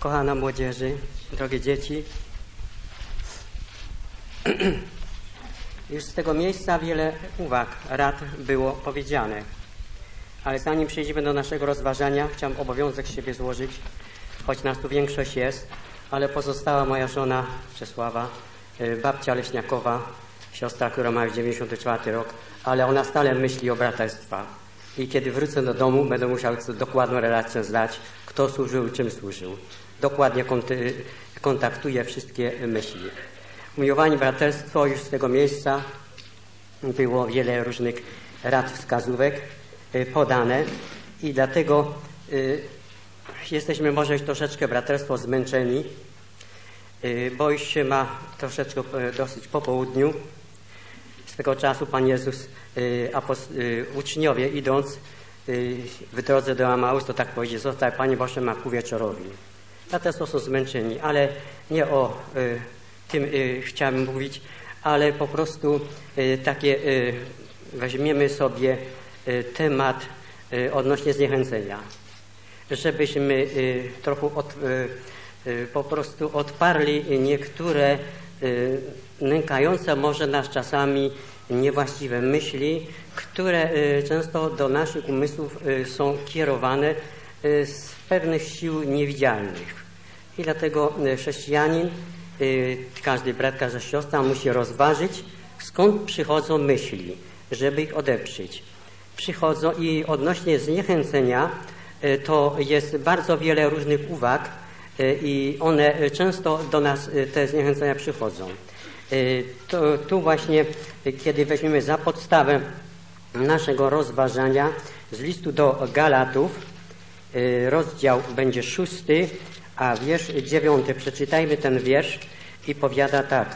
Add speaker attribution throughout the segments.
Speaker 1: Kochana młodzieży, drogie dzieci, już z tego miejsca wiele uwag, rad było powiedziane, ale zanim przejdziemy do naszego rozważania, chciałem obowiązek z siebie złożyć, choć nas tu większość jest, ale pozostała moja żona Czesława, babcia Leśniakowa, siostra, która ma już 94 rok, ale ona stale myśli o braterstwa. I kiedy wrócę do domu, będę musiał dokładną relację zdać, kto służył, czym służył. Dokładnie kontaktuje wszystkie myśli. Umiłowanie braterstwo, już z tego miejsca było wiele różnych rad, wskazówek podane i dlatego jesteśmy może już troszeczkę braterstwo zmęczeni, bo już się ma troszeczkę dosyć po południu. Swego czasu Pan Jezus, uczniowie idąc w drodze do Emaus, to tak powiedział: zostań Panie Waszemu ku wieczorowi. Braterstwo są zmęczeni, ale nie o tym chciałem mówić, ale po prostu takie weźmiemy sobie temat odnośnie zniechęcenia, żebyśmy trochę po prostu odparli niektóre nękające może nas czasami niewłaściwe myśli, które często do naszych umysłów są kierowane z pewnych sił niewidzialnych. I dlatego chrześcijanin, każdy brat, każda siostra musi rozważyć, skąd przychodzą myśli, żeby ich odeprzeć. Przychodzą i odnośnie zniechęcenia to jest bardzo wiele różnych uwag i one często do nas, te zniechęcenia, przychodzą. Tu właśnie, kiedy weźmiemy za podstawę naszego rozważania z listu do Galatów, rozdział będzie 6, a wiersz 9. Przeczytajmy ten wiersz i powiada tak.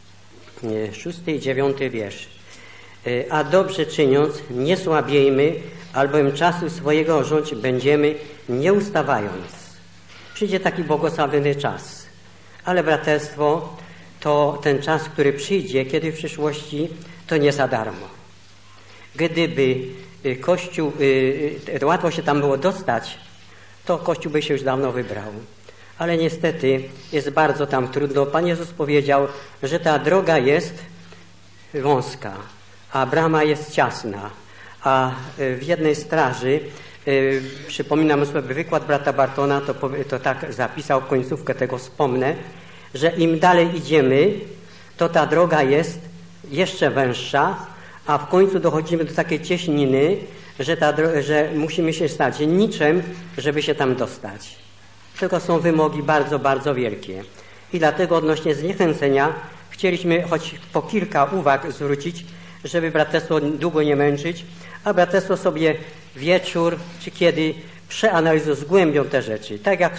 Speaker 1: 6 i 9 wiersz. A dobrze czyniąc, nie słabiejmy, albowiem czasu swojego rządzić będziemy, nie ustawając. Przyjdzie taki błogosławiony czas, ale braterstwo to ten czas, który przyjdzie, kiedy w przyszłości, to nie za darmo. Gdyby Kościół, łatwo się tam było dostać, to Kościół by się już dawno wybrał. Ale niestety jest bardzo tam trudno. Pan Jezus powiedział, że ta droga jest wąska, a brama jest ciasna. A w jednej straży, przypominam sobie wykład brata Bartona, to tak zapisał, końcówkę tego wspomnę, że im dalej idziemy, to ta droga jest jeszcze węższa, a w końcu dochodzimy do takiej cieśniny, że musimy się stać niczym, żeby się tam dostać. Tylko są wymogi bardzo, bardzo wielkie. I dlatego odnośnie zniechęcenia chcieliśmy choć po kilka uwag zwrócić, żeby braterstwo długo nie męczyć, a braterstwo sobie wieczór, czy kiedy przeanalizują, zgłębią te rzeczy. Tak jak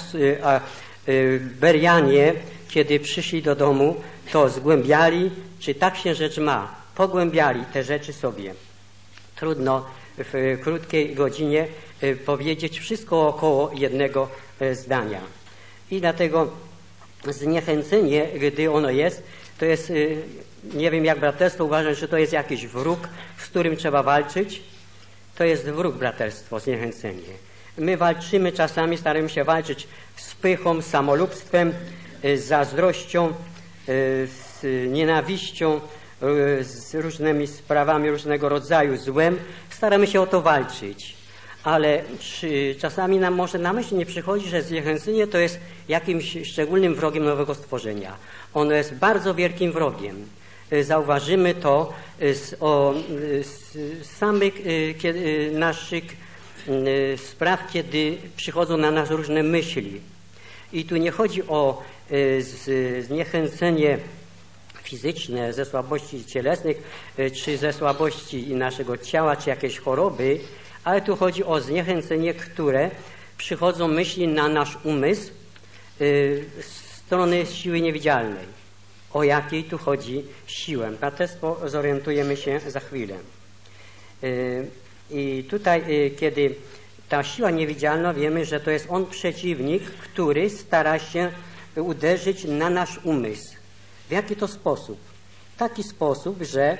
Speaker 1: Berianie, kiedy przyszli do domu, to zgłębiali, czy tak się rzecz ma. Pogłębiali te rzeczy sobie. Trudno w krótkiej godzinie powiedzieć wszystko około jednego zdania. I dlatego zniechęcenie, gdy ono jest, to jest, nie wiem jak braterstwo uważam, że to jest jakiś wróg, z którym trzeba walczyć. To jest wróg braterstwo, zniechęcenie. My walczymy czasami, staramy się walczyć z pychą, z samolubstwem, z zazdrością, z nienawiścią, z różnymi sprawami różnego rodzaju, złem. Staramy się o to walczyć. Ale czasami nam może na myśl nie przychodzi, że zniechęcenie to jest jakimś szczególnym wrogiem nowego stworzenia. Ono jest bardzo wielkim wrogiem. Zauważymy to z samych naszych spraw, kiedy przychodzą na nas różne myśli. I tu nie chodzi o zniechęcenie fizyczne ze słabości cielesnych, czy ze słabości naszego ciała, czy jakiejś choroby, ale tu chodzi o zniechęcenie, które przychodzą myśli na nasz umysł z strony siły niewidzialnej. O jakiej tu chodzi siłę? Braterstwo, zorientujemy się za chwilę. I tutaj, kiedy ta siła niewidzialna, wiemy, że to jest on przeciwnik, który stara się uderzyć na nasz umysł. W jaki to sposób? W taki sposób, że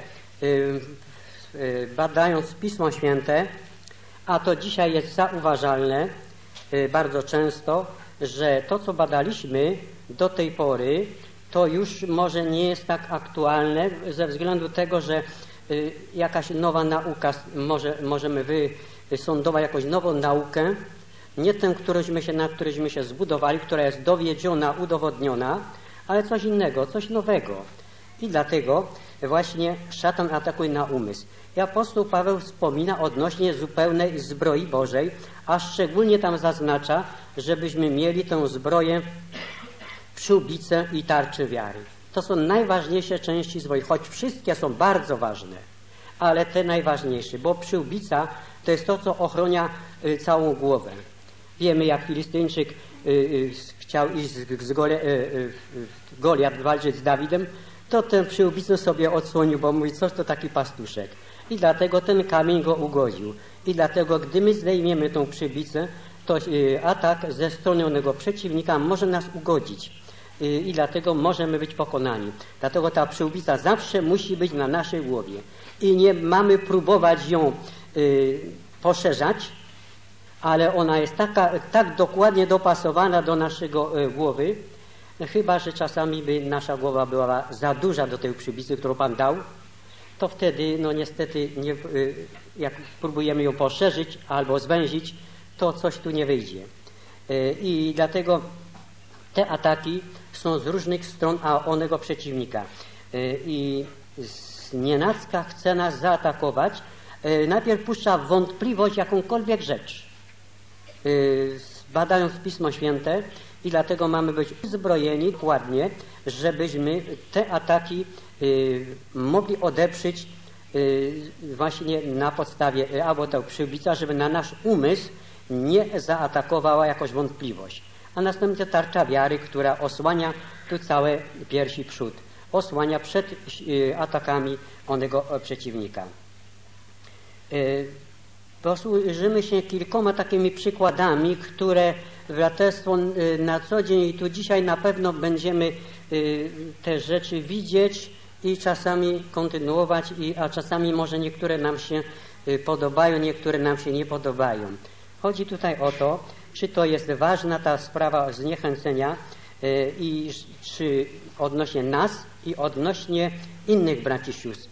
Speaker 1: badając Pismo Święte, a to dzisiaj jest zauważalne bardzo często, że to, co badaliśmy do tej pory, to już może nie jest tak aktualne ze względu tego, że jakaś nowa nauka, możemy wysądować jakąś nową naukę, nie tę, na którąśmy się zbudowali, która jest dowiedziona, udowodniona, ale coś innego, coś nowego. I dlatego właśnie szatan atakuje na umysł. I apostoł Paweł wspomina odnośnie zupełnej zbroi Bożej, a szczególnie tam zaznacza, żebyśmy mieli tę zbroję, przyłbicę i tarczę wiary. To są najważniejsze części zbroi, choć wszystkie są bardzo ważne, ale te najważniejsze, bo przyłbica to jest to, co ochrania całą głowę. Wiemy, jak Filistyńczyk chciał iść Goliat walczyć z Dawidem, to tę przyłbicę sobie odsłonił, bo mówi, coś to taki pastuszek. I dlatego ten kamień go ugodził. I dlatego, gdy my zdejmiemy tą przyłbicę, to atak ze strony onego przeciwnika może nas ugodzić. I dlatego możemy być pokonani. Dlatego ta przyłbica zawsze musi być na naszej głowie. I nie mamy próbować ją poszerzać, ale ona jest tak dokładnie dopasowana do naszego głowy, chyba że czasami by nasza głowa była za duża do tej przyłbicy, którą Pan dał, to wtedy no niestety jak próbujemy ją poszerzyć albo zwęzić, to coś tu nie wyjdzie. I dlatego te ataki są z różnych stron onego przeciwnika. I znienacka chce nas zaatakować. Najpierw puszcza w wątpliwość jakąkolwiek rzecz, badając Pismo Święte, i dlatego mamy być uzbrojeni dokładnie, żebyśmy te ataki mogli odeprzeć właśnie na podstawie albo ta przyłbica, żeby na nasz umysł nie zaatakowała jakoś wątpliwość. A następnie tarcza wiary, która osłania tu całe piersi przód, osłania przed atakami onego przeciwnika. Posłużymy się kilkoma takimi przykładami, które braterstwo na co dzień i tu dzisiaj na pewno będziemy te rzeczy widzieć i czasami kontynuować, a czasami może niektóre nam się podobają, niektóre nam się nie podobają. Chodzi tutaj o to, czy to jest ważna ta sprawa zniechęcenia i czy odnośnie nas i odnośnie innych braci i sióstr.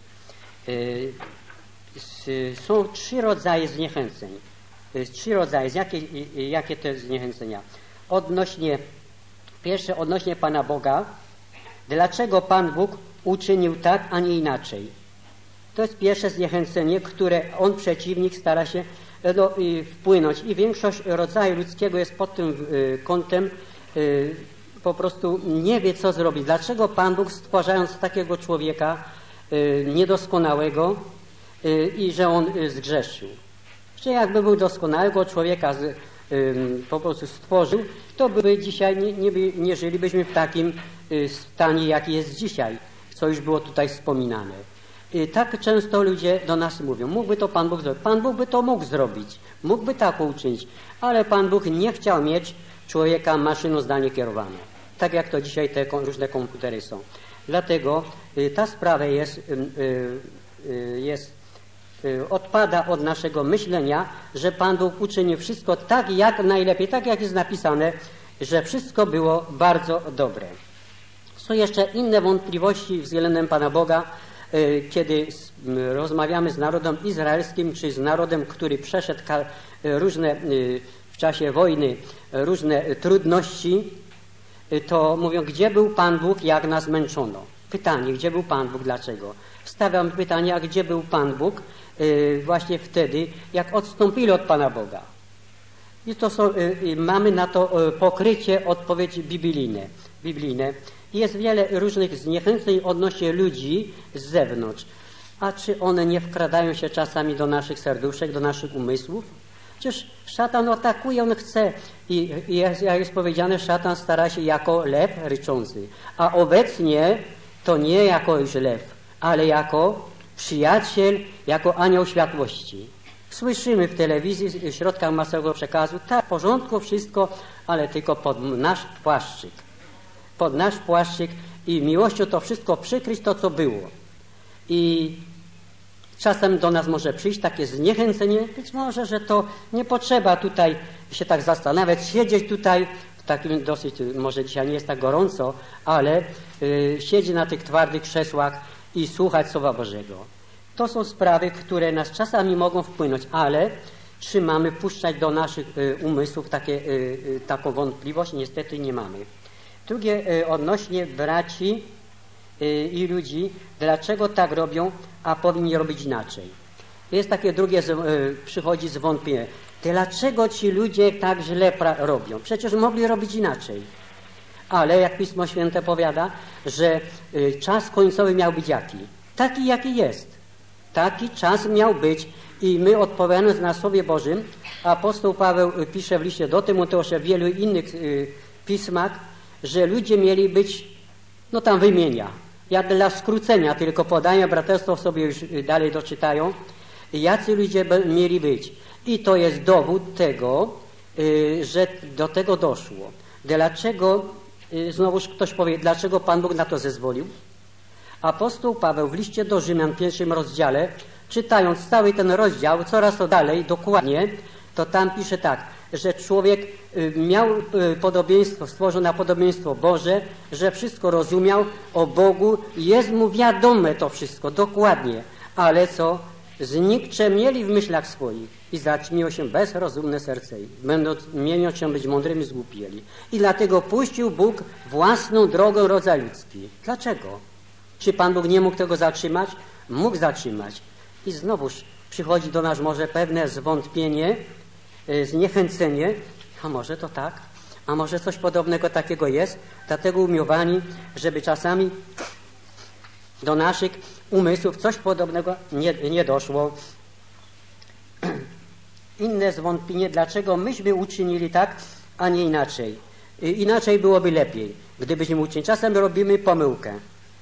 Speaker 1: Są 3 rodzaje zniechęceń. 3 rodzaje. Jakie te zniechęcenia? Pierwsze odnośnie Pana Boga. Dlaczego Pan Bóg uczynił tak, a nie inaczej? To jest pierwsze zniechęcenie, które on, przeciwnik, stara się wpłynąć. I większość rodzaju ludzkiego jest pod tym kątem po prostu nie wie, co zrobić. Dlaczego Pan Bóg, stwarzając takiego człowieka niedoskonałego i że on zgrzeszył? Że jakby był doskonałego człowieka po prostu stworzył, to by dzisiaj nie żylibyśmy w takim stanie, jaki jest dzisiaj, co już było tutaj wspominane. I tak często ludzie do nas mówią, mógłby to Pan Bóg zrobić. Pan Bóg by to mógł zrobić, mógłby tak uczynić, ale Pan Bóg nie chciał mieć człowieka maszyną zdalnie kierowaną, tak jak to dzisiaj te różne komputery są. Dlatego ta sprawa odpada od naszego myślenia, że Pan Bóg uczynił wszystko tak jak najlepiej, tak jak jest napisane, że wszystko było bardzo dobre. Są jeszcze inne wątpliwości względem Pana Boga, kiedy rozmawiamy z narodem izraelskim, czy z narodem, który przeszedł różne w czasie wojny różne trudności, to mówią, gdzie był Pan Bóg, jak nas męczono? Pytanie, gdzie był Pan Bóg, dlaczego? Stawiam pytanie, a gdzie był Pan Bóg właśnie wtedy, jak odstąpili od Pana Boga? I to mamy na to pokrycie odpowiedzi biblijne. Jest wiele różnych zniechęceń odnośnie ludzi z zewnątrz. A czy one nie wkradają się czasami do naszych serduszek, do naszych umysłów? Przecież szatan atakuje, on chce. I jak jest powiedziane, szatan stara się jako lew ryczący. A obecnie to nie jako już lew, ale jako przyjaciel, jako anioł światłości. Słyszymy w telewizji, w środkach masowego przekazu, tak, w porządku wszystko, ale tylko pod nasz płaszczyk. Pod nasz płaszczyk i miłością to wszystko przykryć, to co było. I czasem do nas może przyjść takie zniechęcenie, być może, że to nie potrzeba tutaj się tak zastanawiać, siedzieć tutaj w takim dosyć, może dzisiaj nie jest tak gorąco, ale siedzi na tych twardych krzesłach i słuchać Słowa Bożego. To są sprawy, które nas czasami mogą wpłynąć, ale czy mamy puszczać do naszych umysłów taką wątpliwość? Niestety nie mamy. Drugie, odnośnie braci i ludzi, dlaczego tak robią, a powinni robić inaczej. Jest takie drugie, przychodzi zwątpienie. Dlaczego ci ludzie tak źle robią? Przecież mogli robić inaczej. Ale jak Pismo Święte powiada, że czas końcowy miał być jaki? Taki, jaki jest. Taki czas miał być i my odpowiadając na Słowie Bożym, apostoł Paweł pisze w liście do Tymoteusza, w wielu innych pismach, że ludzie mieli być, no tam wymienia. Ja dla skrócenia tylko podaję, braterstwo sobie już dalej doczytają, jacy ludzie mieli być. I to jest dowód tego, że do tego doszło. Dlaczego, znowuż ktoś powie, dlaczego Pan Bóg na to zezwolił? Apostoł Paweł w liście do Rzymian w 1 rozdziale, czytając cały ten rozdział, coraz to dalej, dokładnie, to tam pisze tak, że człowiek miał podobieństwo, stworzył na podobieństwo Boże, że wszystko rozumiał o Bogu, jest mu wiadome to wszystko, dokładnie, ale co? Znikczemnieli w myślach swoich i zaćmiło się bezrozumne serce ich, będąc mieniąc się być mądrymi, zgłupieli. I dlatego puścił Bóg własną drogę rodzaj ludzki. Dlaczego? Czy Pan Bóg nie mógł tego zatrzymać? Mógł zatrzymać. I znowuż przychodzi do nas może pewne zwątpienie, zniechęcenie, a może to tak, a może coś podobnego takiego jest, dlatego umiłowani, żeby czasami do naszych umysłów coś podobnego nie doszło. Inne zwątpienie, dlaczego myśmy uczynili tak, a nie inaczej. Inaczej byłoby lepiej, gdybyśmy uczynili. Czasem robimy pomyłkę.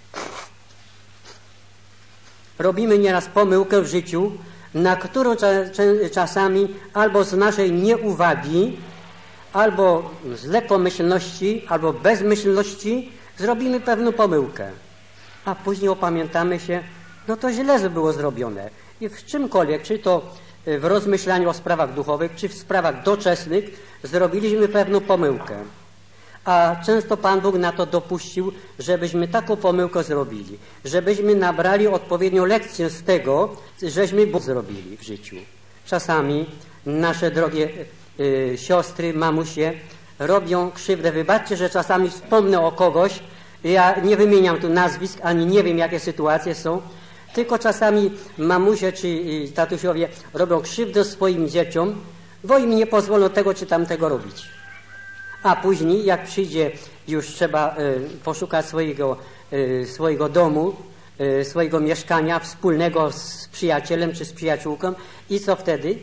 Speaker 1: Robimy nieraz pomyłkę w życiu, na którą czasami albo z naszej nieuwagi, albo z lekkomyślności, albo bezmyślności zrobimy pewną pomyłkę. A później opamiętamy się, no to źle było zrobione. I w czymkolwiek, czy to w rozmyślaniu o sprawach duchowych, czy w sprawach doczesnych, zrobiliśmy pewną pomyłkę. A często Pan Bóg na to dopuścił, żebyśmy taką pomyłkę zrobili. Żebyśmy nabrali odpowiednią lekcję z tego, żeśmy Bóg zrobili w życiu. Czasami nasze drogie siostry, mamusie robią krzywdę. Wybaczcie, że czasami wspomnę o kogoś. Ja nie wymieniam tu nazwisk, ani nie wiem, jakie sytuacje są. Tylko czasami mamusie czy tatusiowie robią krzywdę swoim dzieciom, bo im nie pozwolą tego czy tamtego robić. A później, jak przyjdzie, już trzeba poszukać swojego domu, swojego mieszkania wspólnego z przyjacielem czy z przyjaciółką i co wtedy?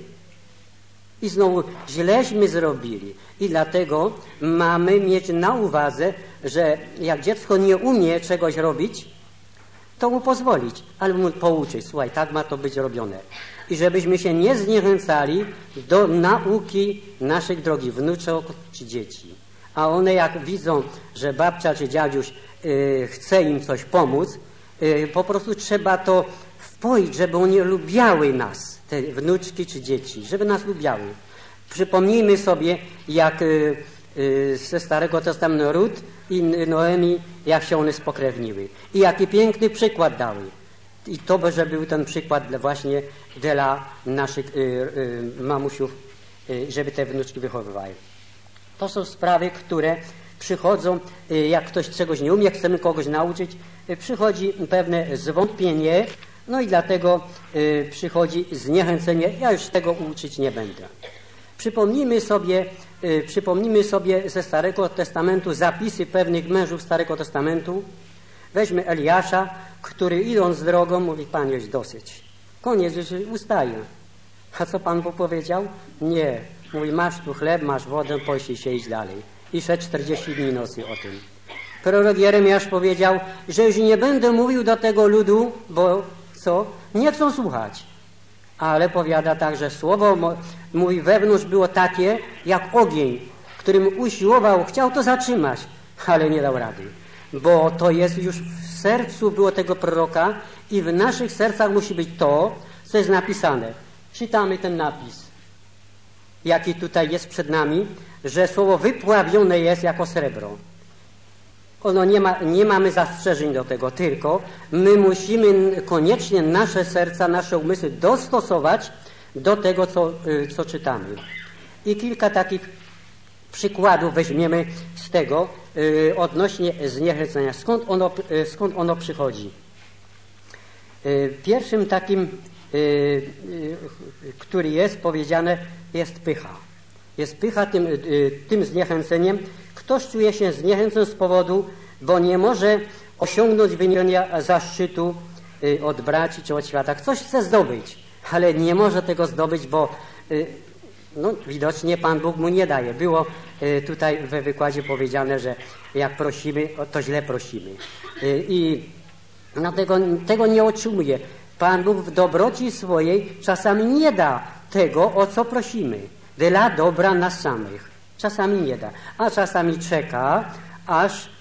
Speaker 1: I znowu źleśmy zrobili. I dlatego mamy mieć na uwadze, że jak dziecko nie umie czegoś robić, to mu pozwolić, ale mu pouczyć. Słuchaj, tak ma to być robione. I żebyśmy się nie zniechęcali do nauki naszych drogich wnuczek czy dzieci. A one jak widzą, że babcia czy dziaduś chce im coś pomóc, po prostu trzeba to wpoić, żeby one lubiały nas, te wnuczki czy dzieci, żeby nas lubiały. Przypomnijmy sobie, jak ze Starego Testamentu Rut i Noemi, jak się one spokrewniły. I jaki piękny przykład dały. I to, że był ten przykład właśnie dla naszych mamusiów, żeby te wnuczki wychowywały. To są sprawy, które przychodzą, jak ktoś czegoś nie umie, chcemy kogoś nauczyć, przychodzi pewne zwątpienie, no i dlatego przychodzi zniechęcenie. Ja już tego uczyć nie będę. Przypomnijmy sobie ze Starego Testamentu zapisy pewnych mężów Starego Testamentu. Weźmy Eliasza, który idąc drogą mówi, Panie, już dosyć. Koniec, już ustaje. A co Pan Bóg powiedział? Nie. Mówi, masz tu chleb, masz wodę, poślij się iść dalej. I szedł 40 dni nocy o tym. Prorok Jeremiasz powiedział, że już nie będę mówił do tego ludu, bo co? Nie chcą słuchać. Ale powiada tak, że słowo mówi wewnątrz było takie, jak ogień, którym usiłował, chciał to zatrzymać, ale nie dał rady. Bo to jest już w sercu było tego proroka i w naszych sercach musi być to, co jest napisane. Czytamy ten napis, jaki tutaj jest przed nami, że słowo wypławione jest jako srebro. Ono nie mamy zastrzeżeń do tego, tylko my musimy koniecznie nasze serca, nasze umysły dostosować do tego, co czytamy. I kilka takich przykładów weźmiemy z tego odnośnie zniechęcenia. Skąd ono przychodzi? Pierwszym takim, który jest powiedziane, jest pycha. Jest pycha tym zniechęceniem. Ktoś czuje się zniechęcony z powodu, bo nie może osiągnąć wymienia zaszczytu od braci czy od świata. Coś chce zdobyć, ale nie może tego zdobyć, bo widocznie Pan Bóg mu nie daje. Było tutaj we wykładzie powiedziane, że jak prosimy, to źle prosimy. I tego nie otrzymuje. Pan Bóg w dobroci swojej czasami nie da tego, o co prosimy. Dla dobra nas samych. Czasami nie da. A czasami czeka, aż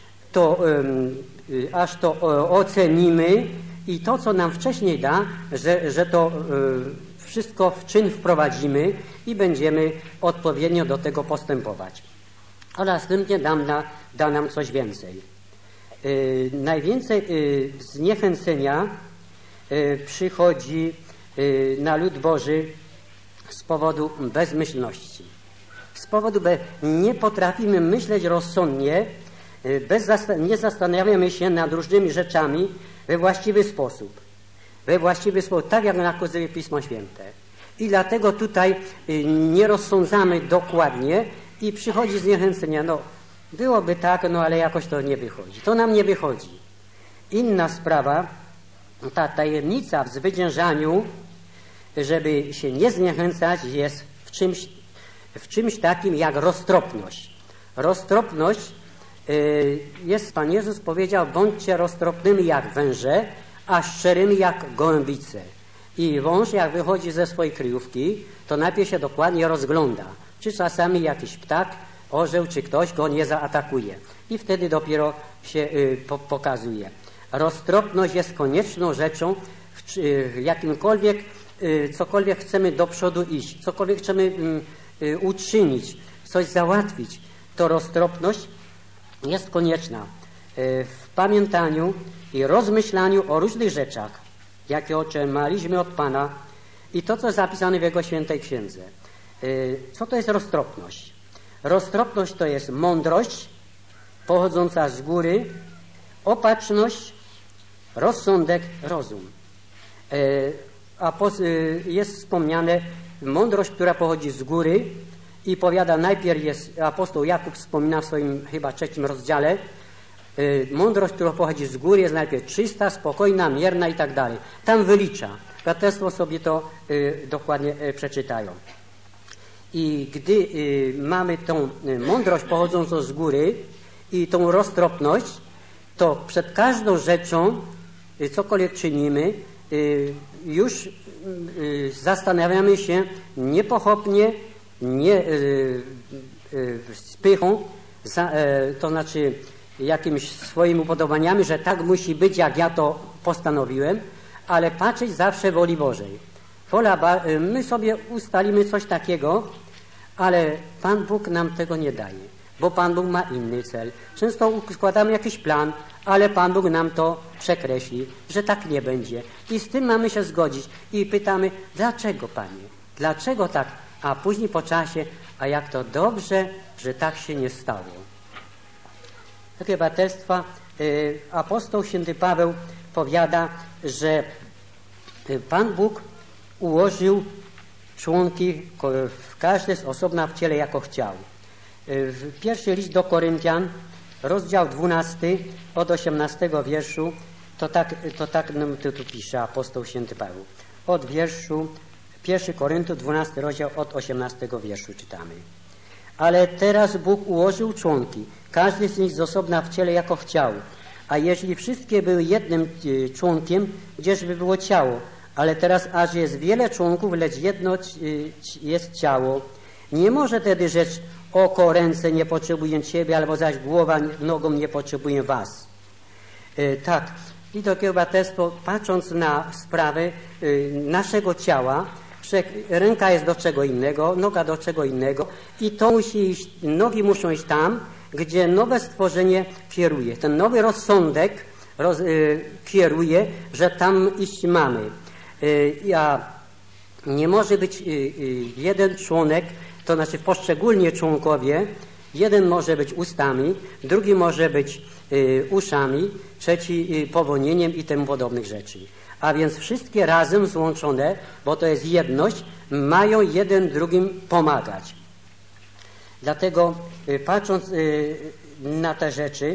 Speaker 1: to ocenimy i to, co nam wcześniej da, że to wszystko w czyn wprowadzimy i będziemy odpowiednio do tego postępować. A następnie da nam coś więcej. Najwięcej zniechęcenia przychodzi na lud Boży z powodu bezmyślności. Z powodu, że nie potrafimy myśleć rozsądnie, nie zastanawiamy się nad różnymi rzeczami we właściwy sposób. Tak jak nakazuje Pismo Święte. I dlatego tutaj nie rozsądzamy dokładnie i przychodzi zniechęcenie. Byłoby tak, ale jakoś to nie wychodzi. To nam nie wychodzi. Inna sprawa, ta tajemnica w zwyciężaniu, żeby się nie zniechęcać, jest w czymś takim jak roztropność. Roztropność jest, Pan Jezus powiedział, bądźcie roztropnymi jak węże, a szczerymi jak gołębice. I wąż, jak wychodzi ze swojej kryjówki, to najpierw się dokładnie rozgląda, czy czasami jakiś ptak, orzeł, czy ktoś go nie zaatakuje. I wtedy dopiero się pokazuje. Roztropność jest konieczną rzeczą w jakimkolwiek, cokolwiek chcemy do przodu iść, cokolwiek chcemy uczynić, coś załatwić, to roztropność jest konieczna w pamiętaniu i rozmyślaniu o różnych rzeczach, jakie otrzymaliśmy od Pana i to, co jest zapisane w Jego świętej księdze. Co to jest roztropność? Roztropność to jest mądrość pochodząca z góry, opatrzność, rozsądek, rozum. Jest wspomniane mądrość, która pochodzi z góry i powiada, najpierw jest apostoł Jakub wspomina w swoim chyba 3 rozdziale, mądrość, która pochodzi z góry, jest najpierw czysta, spokojna, mierna i tak dalej. Tam wylicza. Braterstwo sobie to dokładnie przeczytają. I gdy mamy tą mądrość pochodzącą z góry i tą roztropność, to przed każdą rzeczą, cokolwiek czynimy, już zastanawiamy się niepochopnie, nie z pychą, to znaczy jakimiś swoimi upodobaniami, że tak musi być, jak ja to postanowiłem, ale patrzeć zawsze woli Bożej. My sobie ustalimy coś takiego, ale Pan Bóg nam tego nie daje, bo Pan Bóg ma inny cel. Często układamy jakiś plan, ale Pan Bóg nam to przekreśli, że tak nie będzie. I z tym mamy się zgodzić. I pytamy, dlaczego, Panie? Dlaczego tak? A później po czasie, a jak to dobrze, że tak się nie stało. Takie braterstwa, apostoł święty Paweł powiada, że Pan Bóg ułożył członki, każdy z osobna w ciele jako chciał. W pierwszy list do Koryntian, rozdział 12, od 18 wierszu, to tak nam tu pisze apostoł święty Paweł. Od wierszu 1 Koryntu, 12 rozdział, od 18 wierszu czytamy. Ale teraz Bóg ułożył członki, każdy z nich z osobna w ciele jako chciał. A jeśli wszystkie były jednym członkiem, gdzieżby było ciało? Ale teraz aż jest wiele członków, lecz jedno jest ciało. Nie może tedy rzecz oko, ręce nie potrzebują ciebie, albo zaś głowa nogą nie potrzebuje was. Tak. I to braterstwo, patrząc na sprawę naszego ciała, ręka jest do czego innego, noga do czego innego i to musi iść, nogi muszą iść tam, gdzie nowe stworzenie kieruje. Ten nowy rozsądek kieruje, że tam iść mamy. A nie może być jeden członek, to znaczy poszczególnie członkowie, jeden może być ustami, drugi może być uszami, trzeci powonieniem i temu podobnych rzeczy. A więc wszystkie razem złączone, bo to jest jedność, mają jeden drugim pomagać. Dlatego patrząc na te rzeczy,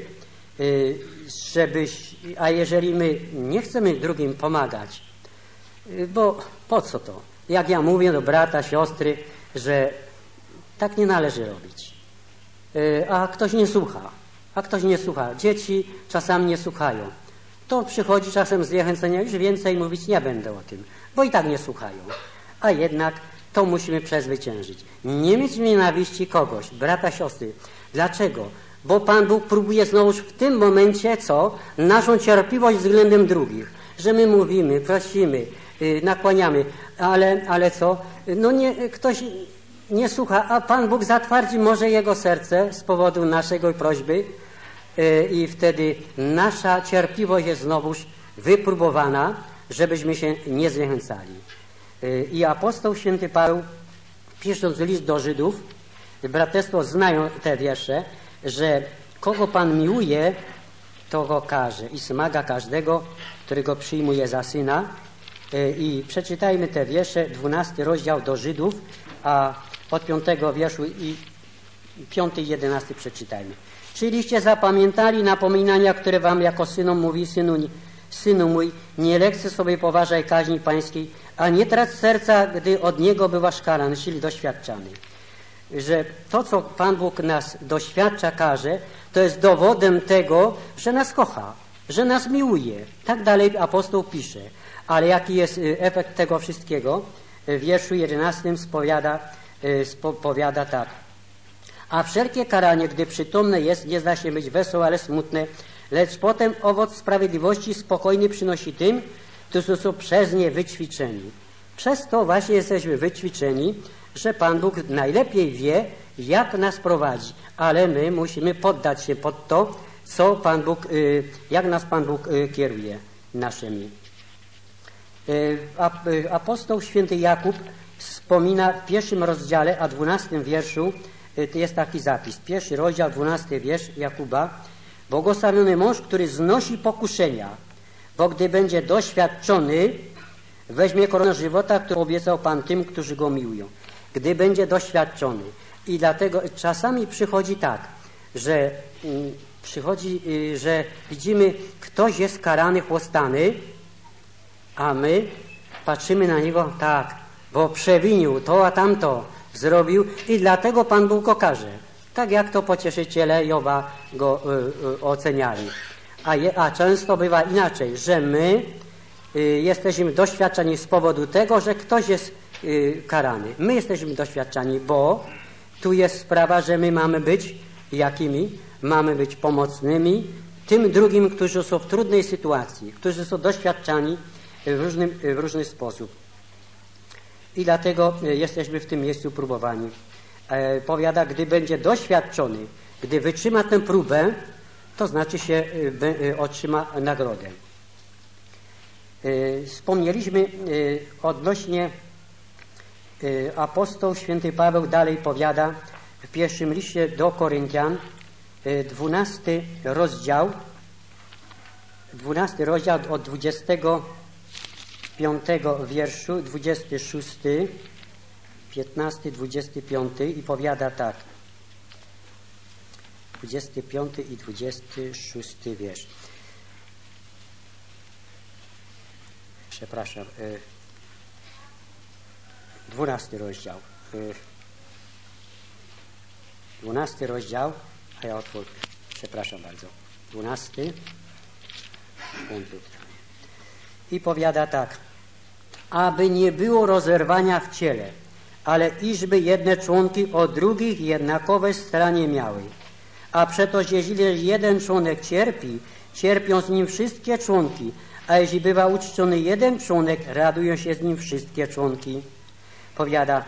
Speaker 1: a jeżeli my nie chcemy drugim pomagać, bo po co to? Jak ja mówię do brata, siostry, że tak nie należy robić. A ktoś nie słucha. Dzieci czasami nie słuchają. To przychodzi czasem zniechęcenia, już więcej mówić nie będę o tym, bo i tak nie słuchają. A jednak to musimy przezwyciężyć. Nie mieć nienawiści kogoś, brata, siostry. Dlaczego? Bo Pan Bóg próbuje znowu w tym momencie, naszą cierpliwość względem drugich. Że my mówimy, prosimy, nakłaniamy, ale co? No nie, ktoś nie słucha, a Pan Bóg zatwardzi może jego serce z powodu naszej prośby i wtedy nasza cierpliwość jest znowuż wypróbowana, żebyśmy się nie zniechęcali. I apostoł święty Paweł, pisząc list do Żydów, braterstwo znają te wiersze, że kogo Pan miłuje, to go karze i smaga każdego, którego przyjmuje za syna. I przeczytajmy te wiersze, 12 rozdział do Żydów, a od 5 wierszu i 5 i 11 przeczytajmy. Czyliście zapamiętali napominania, które wam jako synom mówi, synu mój, nie lekce sobie poważaj kaźni pańskiej, a nie trać serca, gdy od niego bywasz karany, czyli doświadczany. Że to, co Pan Bóg nas doświadcza, każe, to jest dowodem tego, że nas kocha, że nas miłuje. Tak dalej apostoł pisze. Ale jaki jest efekt tego wszystkiego? W wierszu 11 powiada tak. A wszelkie karanie, gdy przytomne jest, nie zda się być wesołe, ale smutne, lecz potem owoc sprawiedliwości spokojny przynosi tym, którzy są przez nie wyćwiczeni. Przez to właśnie jesteśmy wyćwiczeni, że Pan Bóg najlepiej wie, jak nas prowadzi, ale my musimy poddać się pod to, co Pan Bóg, jak nas Pan Bóg kieruje naszymi. Apostoł święty Jakub wspomina w 1 rozdziale, a 12 wierszu jest taki zapis. 1 rozdział, 12 wiersz Jakuba. Błogosławiony mąż, który znosi pokuszenia, bo gdy będzie doświadczony, weźmie koronę żywota, którą obiecał Pan tym, którzy Go miłują. Gdy będzie doświadczony. I dlatego czasami przychodzi tak, że że widzimy, ktoś jest karany, chłostany, a my patrzymy na niego tak, bo przewinił to, a tamto zrobił i dlatego Pan Bóg go karze. Tak jak to pocieszyciele Joba go oceniali. A często bywa inaczej, że my jesteśmy doświadczeni z powodu tego, że ktoś jest karany. My jesteśmy doświadczani, bo tu jest sprawa, że my mamy być jakimi? Mamy być pomocnymi tym drugim, którzy są w trudnej sytuacji, którzy są doświadczani w różny sposób. I dlatego jesteśmy w tym miejscu próbowani. Powiada, gdy będzie doświadczony, gdy wytrzyma tę próbę, to znaczy się otrzyma nagrodę. Wspomnieliśmy odnośnie apostoł święty Paweł dalej powiada w pierwszym liście do Koryntian, 12 rozdział od 25 wierszu, 26, 15, 25 i powiada tak. 25 i 26 wiersz. Przepraszam. 12 rozdział. 12 rozdział, a ja otworzę. Przepraszam bardzo. 12. I powiada tak. Aby nie było rozerwania w ciele, ale iżby jedne członki o drugich jednakowe staranie miały. A przetoż jeśli jeden członek cierpi, cierpią z nim wszystkie członki, a jeśli bywa uczczony jeden członek, radują się z nim wszystkie członki. powiada,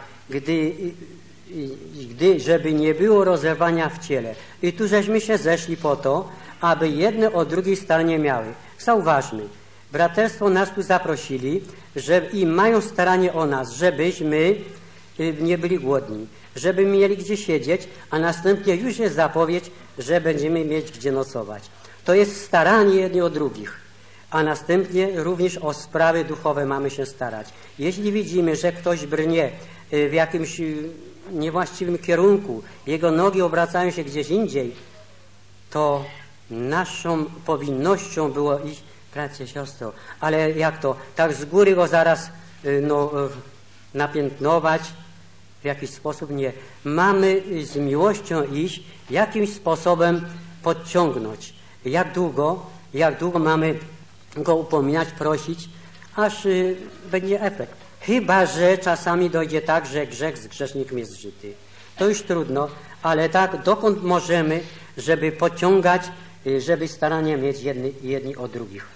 Speaker 1: żeby nie było rozerwania w ciele. I tu żeśmy się zeszli po to, aby jedne o drugiej staranie miały. Zauważmy, braterstwo nas tu zaprosili i mają staranie o nas, żebyśmy nie byli głodni, żeby mieli gdzie siedzieć, a następnie już jest zapowiedź, że będziemy mieć gdzie nocować. To jest staranie jedni o drugich, a następnie również o sprawy duchowe mamy się starać. Jeśli widzimy, że ktoś brnie w jakimś niewłaściwym kierunku, jego nogi obracają się gdzieś indziej, to naszą powinnością było iść, bracie, siostro, ale jak to? Tak z góry go zaraz napiętnować? W jakiś sposób nie. Mamy z miłością iść, jakimś sposobem podciągnąć. Jak długo mamy go upominać, prosić, aż będzie efekt. Chyba że czasami dojdzie tak, że grzech z grzesznikiem jest zżyty. To już trudno, ale tak dokąd możemy, żeby pociągać, żeby starania mieć jedni od drugich.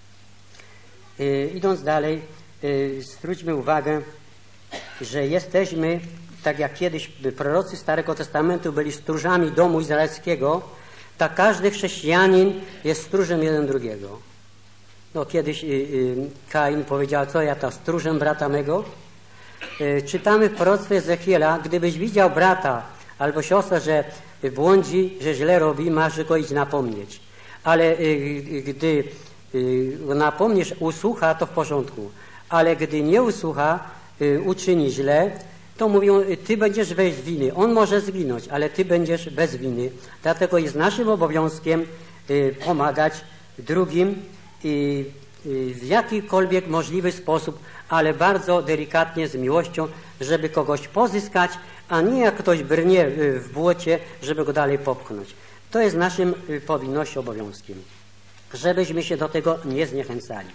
Speaker 1: Idąc dalej, zwróćmy uwagę, że jesteśmy, tak jak kiedyś prorocy Starego Testamentu byli stróżami domu izraelskiego, tak każdy chrześcijanin jest stróżem jeden drugiego. No kiedyś Kain powiedział, co ja to stróżem brata mego? Czytamy w proroctwie Ezechiela, gdybyś widział brata albo siostrę, że błądzi, że źle robi, masz go iść napomnieć. Ale gdy napomniesz, usłucha, to w porządku. Ale gdy nie usłucha, uczyni źle, to mówią, ty będziesz bez winy. On może zginąć, ale ty będziesz bez winy. Dlatego jest naszym obowiązkiem pomagać drugim w jakikolwiek możliwy sposób, ale bardzo delikatnie, z miłością, żeby kogoś pozyskać, a nie jak ktoś brnie w błocie, żeby go dalej popchnąć. To jest naszym powinnością, obowiązkiem, żebyśmy się do tego nie zniechęcali.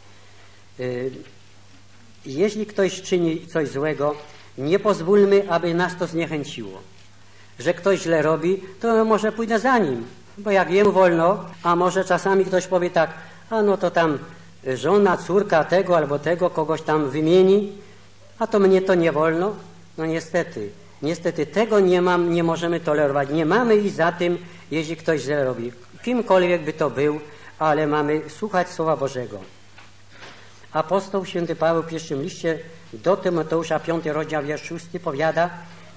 Speaker 1: Jeśli ktoś czyni coś złego, nie pozwólmy, aby nas to zniechęciło. Że ktoś źle robi, to może pójdę za nim, bo jak jemu wolno, a może czasami ktoś powie tak, a no to tam żona, córka tego albo tego kogoś tam wymieni, a to mnie to nie wolno. No niestety tego nie możemy tolerować. Nie mamy iść za tym, jeśli ktoś źle robi. Kimkolwiek by to był, ale mamy słuchać Słowa Bożego. Apostoł święty Paweł w pierwszym liście do Tymoteusza, 5 rozdział, wiersz 6 powiada,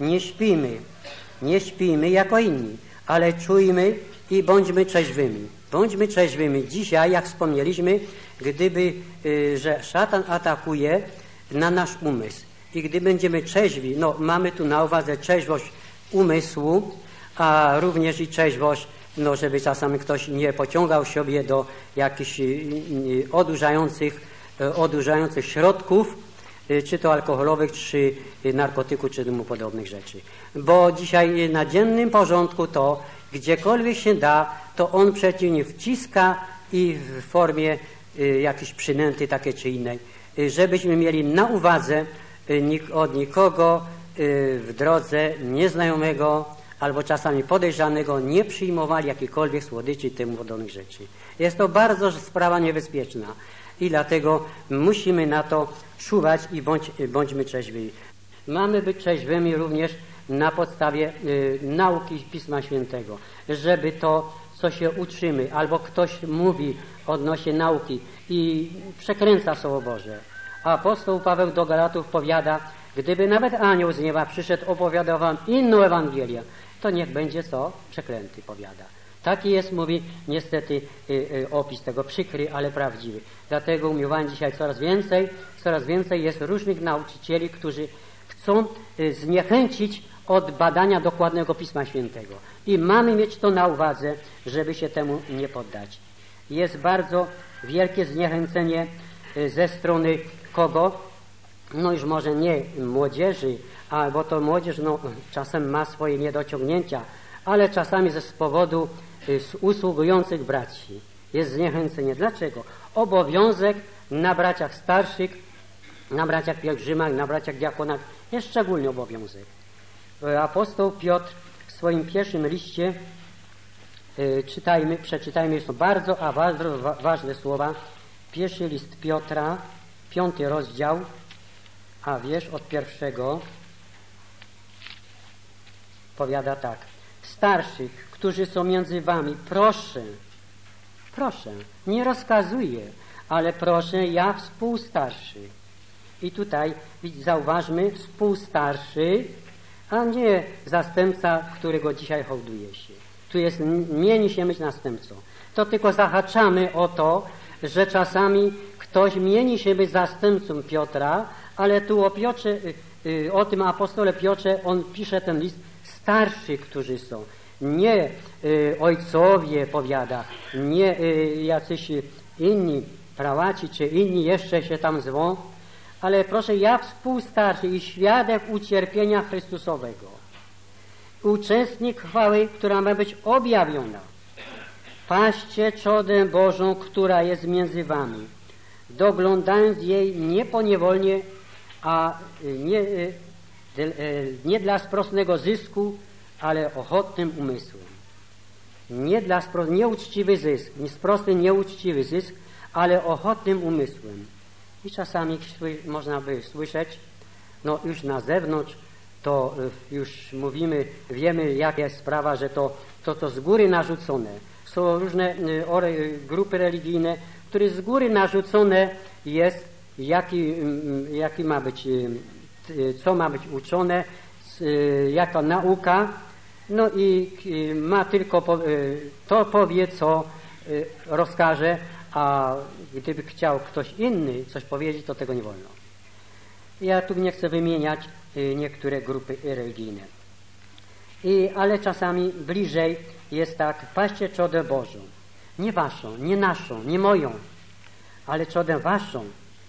Speaker 1: nie śpijmy jako inni, ale czujmy i bądźmy trzeźwymi. Bądźmy trzeźwymi. Dzisiaj, jak wspomnieliśmy, że szatan atakuje na nasz umysł i gdy będziemy trzeźwi, no mamy tu na uwadze trzeźwość umysłu, a również i trzeźwość, no żeby czasami ktoś nie pociągał siebie do jakichś odurzających środków, czy to alkoholowych, czy narkotyków, czy temu podobnych rzeczy. Bo dzisiaj na dziennym porządku to, gdziekolwiek się da, to on przeciwnie wciska i w formie jakiejś przynęty takiej czy innej, żebyśmy mieli na uwadze od nikogo w drodze nieznajomego albo czasami podejrzanego nie przyjmowali jakichkolwiek słodyczy i temu podobnych rzeczy. Jest to bardzo sprawa niebezpieczna i dlatego musimy na to czuwać i bądźmy trzeźwi. Mamy być trzeźwymi również na podstawie nauki Pisma Świętego, żeby to, co się uczymy, albo ktoś mówi odnośnie nauki i przekręca Słowo Boże. A apostoł Paweł do Galatów powiada, gdyby nawet anioł z nieba przyszedł, opowiadał wam inną Ewangelię, to niech będzie co? Przeklęty, powiada. Taki jest, mówi, niestety opis tego przykry, ale prawdziwy. Dlatego umiłowani dzisiaj coraz więcej jest różnych nauczycieli, którzy chcą zniechęcić od badania dokładnego Pisma Świętego. I mamy mieć to na uwadze, żeby się temu nie poddać. Jest bardzo wielkie zniechęcenie ze strony kogo? No już może nie młodzieży, bo to młodzież czasem ma swoje niedociągnięcia, ale czasami z powodu usługujących braci jest zniechęcenie. Dlaczego? Obowiązek na braciach starszych, na braciach pielgrzymach, na braciach diakonach jest szczególny obowiązek. Apostoł Piotr w swoim pierwszym liście, przeczytajmy, są bardzo ważne słowa. Pierwszy list Piotra, 5 rozdział, a wiersz od 1 powiada tak. Starszych, którzy są między wami, proszę, nie rozkazuję, ale proszę, ja współstarszy. I tutaj zauważmy, współstarszy, a nie zastępca, którego dzisiaj hołduje się. Tu jest, mieni się być następcą. To tylko zahaczamy o to, że czasami ktoś mieni się być zastępcą Piotra, ale tu o Piotrze, o tym apostole Piotrze, on pisze ten list, starszy, którzy są. Nie ojcowie, powiada, nie jacyś inni prałaci, czy inni jeszcze się tam zwą, ale proszę, ja współstarszy i świadek ucierpienia Chrystusowego, uczestnik chwały, która ma być objawiona. Paście czodę Bożą, która jest między wami, doglądając jej nieponiewolnie, a nie dla sprosnego zysku, ale ochotnym umysłem. Nieuczciwy zysk, sprosty, nieuczciwy zysk, ale ochotnym umysłem. I czasami można by słyszeć, no już na zewnątrz, to już mówimy, wiemy jaka jest sprawa, że to co z góry narzucone. Są różne grupy religijne, które z góry narzucone jest, jaki ma być, co ma być uczone, jaka nauka, no i ma tylko to powie, co rozkaże, a gdyby chciał ktoś inny coś powiedzieć, to tego nie wolno. Ja tu nie chcę wymieniać niektóre grupy religijne. Ale czasami bliżej jest tak, paście czodę Bożą. Nie waszą, nie naszą, nie moją, ale czodę waszą.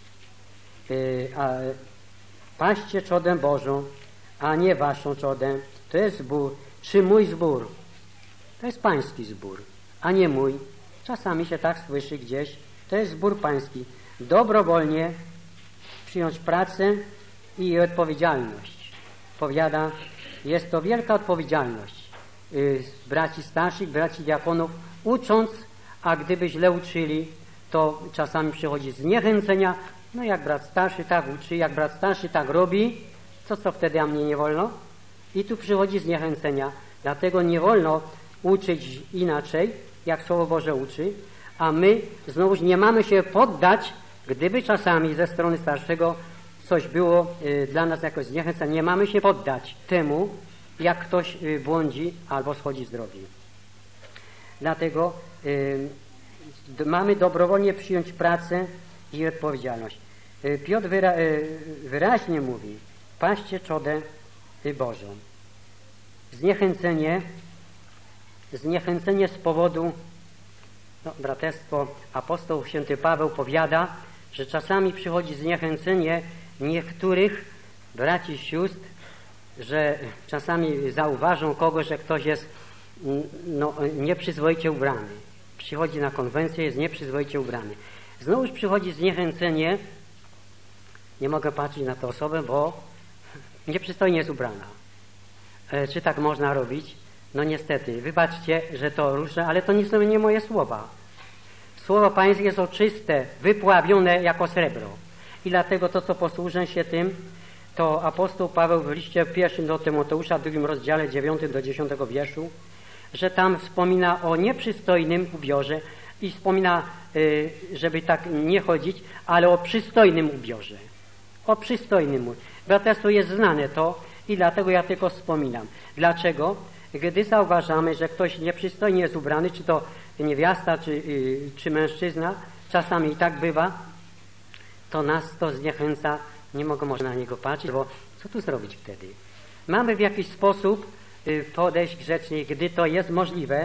Speaker 1: Paście czodę Bożą, a nie waszą czodę. To jest zbór. Czy mój zbór? To jest pański zbór, a nie mój. Czasami się tak słyszy gdzieś. To jest zbór pański. Dobrowolnie przyjąć pracę i odpowiedzialność. Powiada, jest to wielka odpowiedzialność. Braci starszych, braci diakonów, ucząc, a gdyby źle uczyli, to czasami przychodzi zniechęcenia. No jak brat starszy tak uczy, jak brat starszy tak robi, to co wtedy, a mnie nie wolno? I tu przychodzi zniechęcenia. Dlatego nie wolno uczyć inaczej, jak Słowo Boże uczy, a my znowuż nie mamy się poddać, gdyby czasami ze strony starszego coś było dla nas jakoś zniechęcenie, nie mamy się poddać temu, jak ktoś błądzi albo schodzi z drogi. Dlatego mamy dobrowolnie przyjąć pracę i odpowiedzialność. Piotr wyraźnie mówi, paście czodę Bożą. Zniechęcenie z powodu, braterstwo apostoł święty Paweł powiada, że czasami przychodzi zniechęcenie niektórych braci i sióstr, że czasami zauważą kogoś, że ktoś jest nieprzyzwoicie ubrany. Przychodzi na konwencję, jest nieprzyzwoicie ubrany. Znowuż przychodzi zniechęcenie, nie mogę patrzeć na tę osobę, bo nieprzystojnie jest ubrana. Czy tak można robić? No niestety, wybaczcie, że to ruszę, ale to nie są nie moje słowa. Słowo pańskie są czyste, wypławione jako srebro. I dlatego to, co posłużę się tym, to apostoł Paweł w liście 1 do Tymoteusza, 2 rozdziale 9 do 10 wierszu, że tam wspomina o nieprzystojnym ubiorze i wspomina, żeby tak nie chodzić, ale o przystojnym ubiorze. O przystojnym. Braterstwo jest znane to i dlatego ja tylko wspominam. Dlaczego? Gdy zauważamy, że ktoś nieprzystojnie jest ubrany, czy to niewiasta, czy mężczyzna, czasami i tak bywa, to nas to zniechęca, nie mogę może na niego patrzeć, bo co tu zrobić wtedy? Mamy w jakiś sposób podejść grzecznie, gdy to jest możliwe,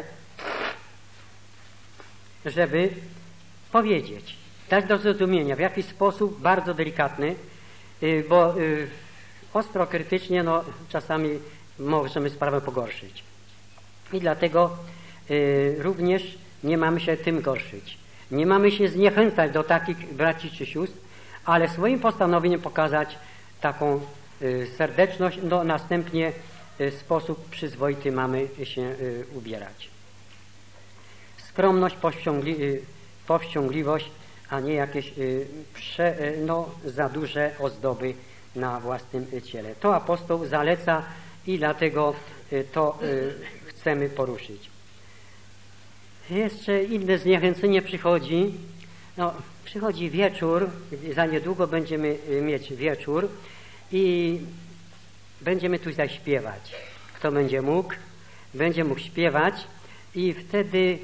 Speaker 1: żeby powiedzieć, dać do zrozumienia w jakiś sposób bardzo delikatny, bo ostro krytycznie czasami możemy sprawę pogorszyć. I dlatego również nie mamy się tym gorszyć. Nie mamy się zniechęcać do takich braci czy sióstr, ale swoim postanowieniem pokazać taką serdeczność, następnie w sposób przyzwoity mamy się ubierać. Skromność, powściągliwość, a nie jakieś za duże ozdoby na własnym ciele. To apostoł zaleca i dlatego to chcemy poruszyć. Jeszcze inne zniechęcenie przychodzi. Przychodzi wieczór, za niedługo będziemy mieć wieczór i będziemy tutaj śpiewać. Kto będzie mógł śpiewać i wtedy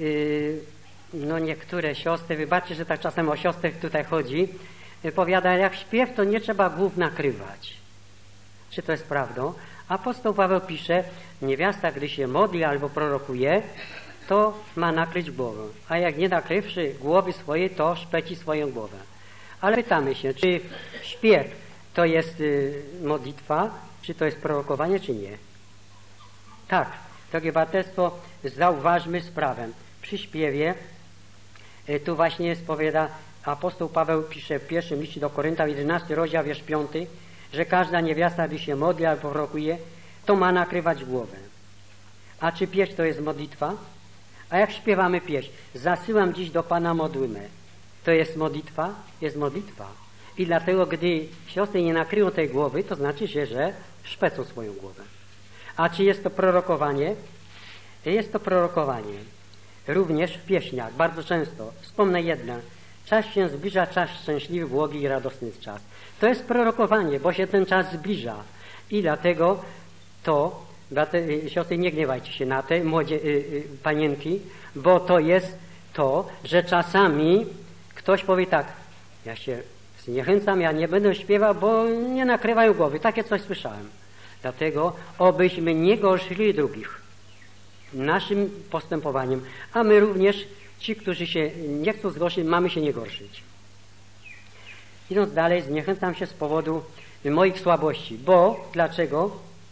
Speaker 1: niektóre siostry, wybaczcie, że tak czasem o siostrę tutaj chodzi, powiada, jak śpiew, to nie trzeba głów nakrywać. Czy to jest prawdą? Apostoł Paweł pisze, niewiasta, gdy się modli albo prorokuje, to ma nakryć głowę. A jak nie nakrywszy głowy swojej, to szpeci swoją głowę. Ale pytamy się, czy śpiew to jest modlitwa, czy to jest prorokowanie, czy nie? Tak, drogie braterstwo, zauważmy sprawę. Przy śpiewie, tu właśnie spowiada, apostoł Paweł pisze w pierwszym liście do Koryntian, 11 rozdział, wiersz 5, że każda niewiasta, gdy się modli albo prorokuje, to ma nakrywać głowę. A czy pieśń to jest modlitwa? A jak śpiewamy pieśń? Zasyłam dziś do Pana modłymę. To jest modlitwa? Jest modlitwa. I dlatego, gdy siostry nie nakryją tej głowy, to znaczy się, że szpecą swoją głowę. A czy jest to prorokowanie? Jest to prorokowanie. Również w pieśniach, bardzo często. Wspomnę jedna. Czas się zbliża, czas szczęśliwy, błogi i radosny czas. To jest prorokowanie, bo się ten czas zbliża. I dlatego to, siostry, nie gniewajcie się na te młodzie panienki, bo to jest to, że czasami ktoś powie tak, ja się zniechęcam, ja nie będę śpiewał, bo nie nakrywają głowy. Takie coś słyszałem. Dlatego, obyśmy nie gorszyli drugich naszym postępowaniem, a my również, ci, którzy się nie chcą zgorszyć, mamy się nie gorszyć. Idąc dalej, zniechęcam się z powodu moich słabości, bo dlaczego?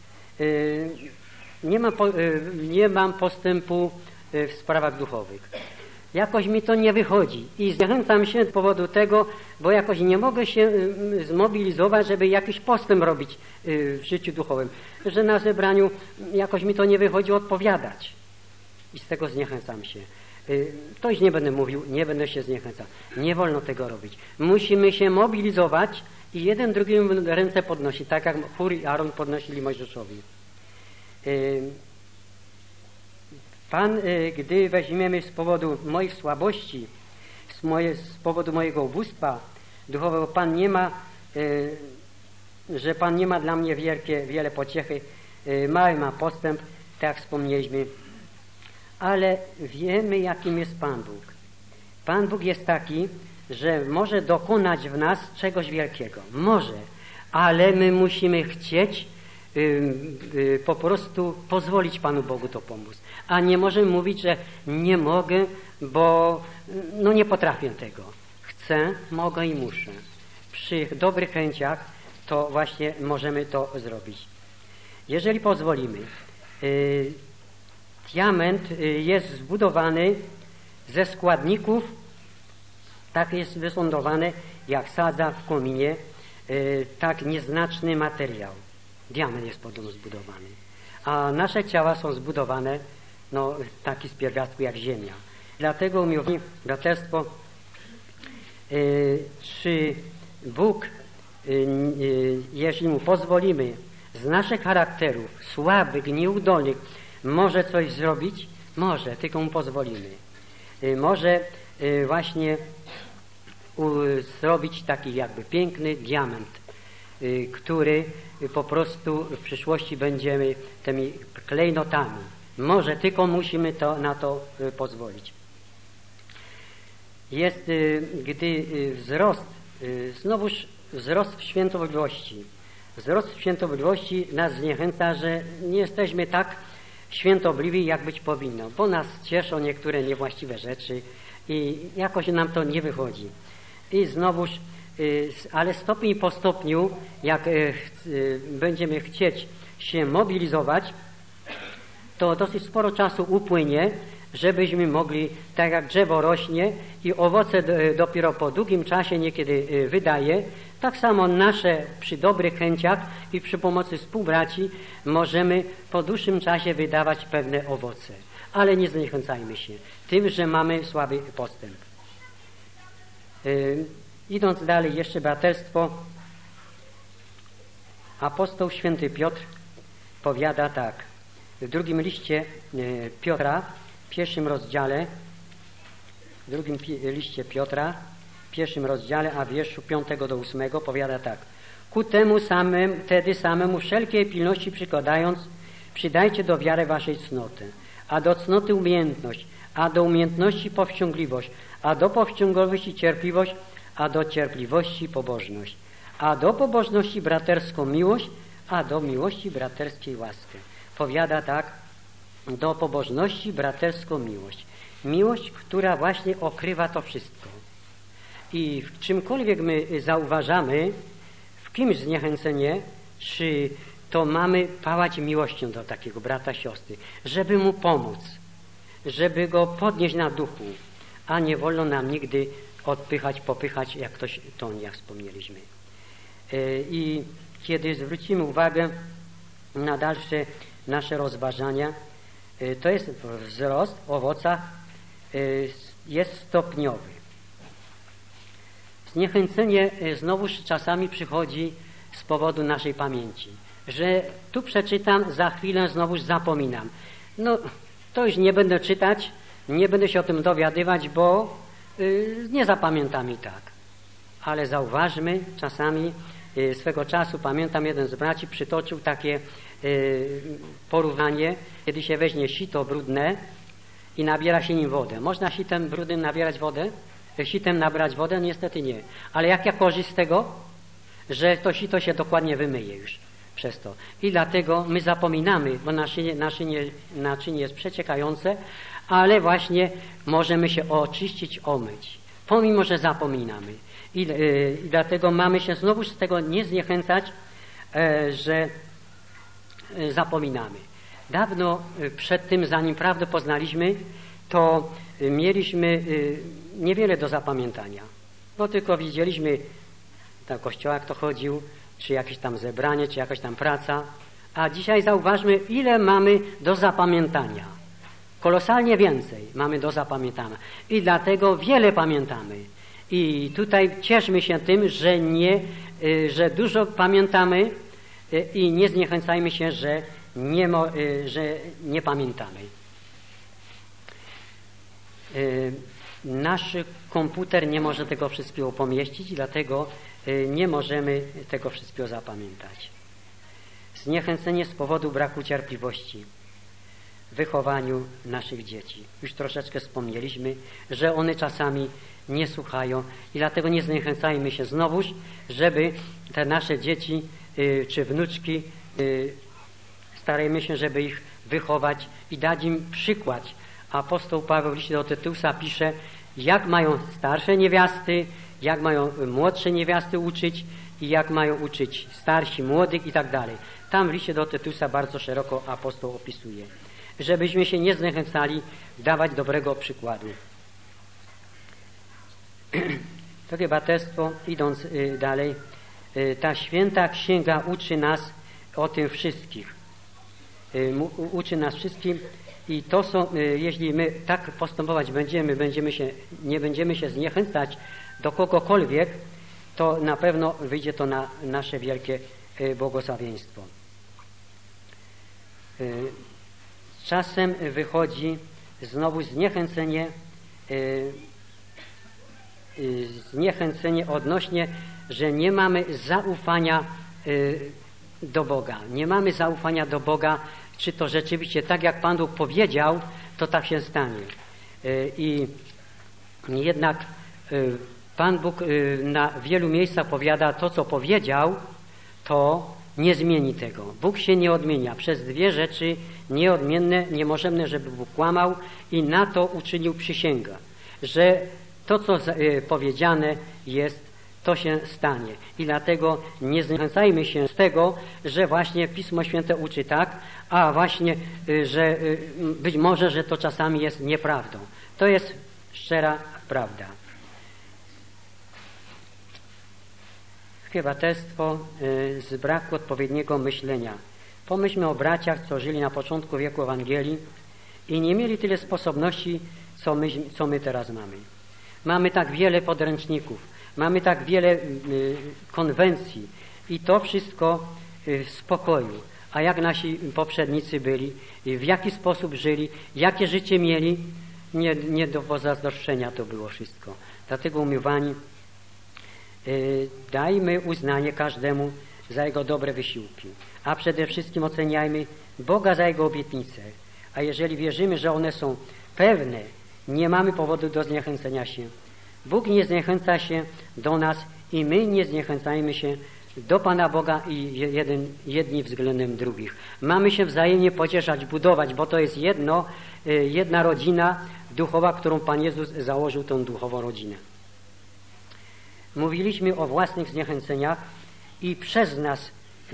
Speaker 1: Nie mam postępu w sprawach duchowych. Jakoś mi to nie wychodzi i zniechęcam się z powodu tego, bo jakoś nie mogę się zmobilizować, żeby jakiś postęp robić w życiu duchowym. Że na zebraniu jakoś mi to nie wychodzi odpowiadać i z tego zniechęcam się. To już nie będę mówił, nie będę się zniechęcał. Nie wolno tego robić. Musimy się mobilizować i jeden drugiemu ręce podnosi, tak jak Hur i Aaron podnosili Mojżeszowi. Pan, gdy weźmiemy z powodu moich słabości, z powodu mojego ubóstwa duchowego, Pan nie ma, że Pan nie ma dla mnie wiele pociechy, mały ma postęp, tak jak wspomnieliśmy, ale wiemy, jakim jest Pan Bóg. Pan Bóg jest taki, że może dokonać w nas czegoś wielkiego. Może, ale my musimy chcieć po prostu pozwolić Panu Bogu to pomóc. A nie możemy mówić, że nie mogę, bo nie potrafię tego. Chcę, mogę i muszę. Przy dobrych chęciach to właśnie możemy to zrobić. Jeżeli pozwolimy, diament jest zbudowany ze składników, tak jest wysądowany, jak sadza w kominie, tak nieznaczny materiał. Diament jest podobno zbudowany. A nasze ciała są zbudowane taki z pierwiastku jak ziemia. Dlatego mówię, braterstwo, czy Bóg, jeśli Mu pozwolimy, z naszych charakterów, słabych, nieudolnych, może coś zrobić? Może, tylko Mu pozwolimy. Może właśnie zrobić taki jakby piękny diament, który po prostu w przyszłości będziemy tymi klejnotami. Może, tylko musimy na to pozwolić. Jest, gdy znowuż wzrost w świętobliwości. Wzrost w świętobliwości nas zniechęca, że nie jesteśmy tak świętobliwi, jak być powinno, bo nas cieszą niektóre niewłaściwe rzeczy i jakoś nam to nie wychodzi. I znowuż, ale stopień po stopniu, jak będziemy chcieć się mobilizować, to dosyć sporo czasu upłynie, żebyśmy mogli, tak jak drzewo rośnie i owoce dopiero po długim czasie niekiedy wydaje, tak samo nasze przy dobrych chęciach i przy pomocy współbraci możemy po dłuższym czasie wydawać pewne owoce. Ale nie zniechęcajmy się tym, że mamy słaby postęp. Idąc dalej, jeszcze braterstwo, Apostoł święty Piotr powiada tak, w drugim liście Piotra, w pierwszym rozdziale, pierwszym rozdziale, a wierszu 5 do 8 powiada tak. Ku temu tedy samemu wszelkiej pilności przykładając, przydajcie do wiary waszej cnotę, a do cnoty umiejętność, a do umiejętności powściągliwość, a do powściągliwości cierpliwość, a do cierpliwości pobożność, a do pobożności braterską miłość, a do miłości braterskiej łaskę. Powiada tak, do pobożności braterską miłość. Miłość, która właśnie okrywa to wszystko. I w czymkolwiek my zauważamy, w kimś zniechęcenie, czy to mamy pałać miłością do takiego brata, siostry, żeby mu pomóc, żeby go podnieść na duchu, a nie wolno nam nigdy odpychać, popychać, jak ktoś to jak wspomnieliśmy. I kiedy zwrócimy uwagę na dalsze nasze rozważania, to jest wzrost w owocach, jest stopniowy. Zniechęcenie znowuż czasami przychodzi z powodu naszej pamięci, że tu przeczytam, za chwilę znowuż zapominam. No, to już nie będę czytać, nie będę się o tym dowiadywać, bo nie zapamiętam i tak. Ale zauważmy, czasami swego czasu, pamiętam, jeden z braci przytoczył takie porównanie, kiedy się weźmie sito brudne i nabiera się nim wodę. Można sitem brudnym nabierać wodę? Sitem nabrać wodę? Niestety nie. Ale jaka korzyść z tego? Że to sito się wymyje już przez to. I dlatego my zapominamy, bo naczynie jest przeciekające, ale właśnie możemy się oczyścić, omyć, pomimo że zapominamy. I dlatego mamy się znowu z tego nie zniechęcać, że zapominamy. Dawno przed tym, zanim prawdę poznaliśmy, to mieliśmy niewiele do zapamiętania, bo tylko widzieliśmy do kościoła, kto chodził, czy jakieś tam zebranie, czy jakaś tam praca, a dzisiaj zauważmy, ile mamy do zapamiętania. Kolosalnie więcej mamy do zapamiętania i dlatego wiele pamiętamy. I tutaj cieszmy się tym, że dużo pamiętamy i nie zniechęcajmy się, że nie pamiętamy. Nasz komputer nie może tego wszystkiego pomieścić i dlatego nie możemy tego wszystkiego zapamiętać. Zniechęcenie z powodu braku cierpliwości w wychowaniu naszych dzieci. Już troszeczkę wspomnieliśmy, że one czasami nie słuchają i dlatego nie zniechęcajmy się znowuż, żeby te nasze dzieci czy wnuczki, starajmy się, żeby ich wychować i dać im przykład. Apostoł Paweł w liście do Tytusa pisze, jak mają starsze niewiasty, jak mają młodsze niewiasty uczyć i jak mają uczyć starsi, młodych i tak dalej. Tam w liście do Tytusa bardzo szeroko apostoł opisuje. Żebyśmy się nie zniechęcali dawać dobrego przykładu. Drogie braterstwo, idąc dalej, ta święta księga uczy nas o tym wszystkich. Uczy nas wszystkim i to są, jeśli my tak postępować nie będziemy się zniechęcać do kogokolwiek, to na pewno wyjdzie to na nasze wielkie błogosławieństwo. Czasem wychodzi znowu zniechęcenie odnośnie, że nie mamy zaufania do Boga. Nie mamy zaufania do Boga, czy to rzeczywiście tak jak Pan Bóg powiedział, to tak się stanie. I jednak Pan Bóg na wielu miejscach powiada, to co powiedział, to nie zmieni tego. Bóg się nie odmienia. Przez dwie rzeczy nieodmienne, niemożebne, żeby Bóg kłamał i na to uczynił przysięgę, że to co powiedziane jest, to się stanie. I dlatego nie zniechęcajmy się z tego, że właśnie Pismo Święte uczy tak, a właśnie, że być może, że to czasami jest nieprawdą. To jest szczera prawda. Braterstwo z braku odpowiedniego myślenia. Pomyślmy o braciach, co żyli na początku wieku Ewangelii i nie mieli tyle sposobności, co my teraz mamy. Mamy tak wiele podręczników, mamy tak wiele konwencji i to wszystko spokoju. A jak nasi poprzednicy byli, w jaki sposób żyli, jakie życie mieli, nie do pozazdroszczenia to było wszystko. Dlatego umiłowani, dajmy uznanie każdemu za jego dobre wysiłki, a przede wszystkim oceniajmy Boga za jego obietnice. A jeżeli wierzymy, że one są pewne, nie mamy powodu do zniechęcenia się. Bóg nie zniechęca się do nas i my nie zniechęcajmy się do Pana Boga i jedni względem drugich. Mamy się wzajemnie pocieszać, budować, bo to jest jedna rodzina duchowa, którą Pan Jezus założył, tą duchową rodzinę. Mówiliśmy o własnych zniechęceniach i przez nas